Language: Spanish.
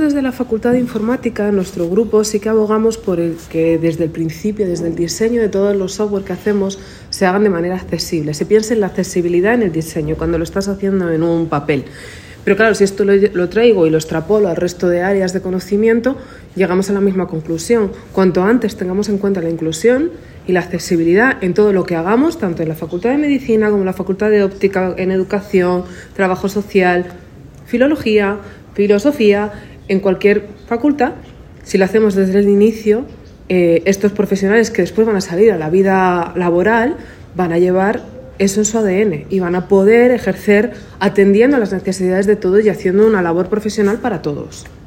desde la Facultad de Informática, en nuestro grupo, sí que abogamos por el que desde el principio, desde el diseño de todos los software que hacemos, se hagan de manera accesible. Se piensa en la accesibilidad en el diseño, cuando lo estás haciendo en un papel. Pero claro, si esto lo traigo y lo extrapolo al resto de áreas de conocimiento, llegamos a la misma conclusión. Cuanto antes tengamos en cuenta la inclusión y la accesibilidad en todo lo que hagamos, tanto en la Facultad de Medicina como en la Facultad de Óptica, en Educación, Trabajo Social, Filología, Filosofía, en cualquier facultad, si lo hacemos desde el inicio, estos profesionales que después van a salir a la vida laboral van a llevar eso en su ADN y van a poder ejercer atendiendo a las necesidades de todos y haciendo una labor profesional para todos.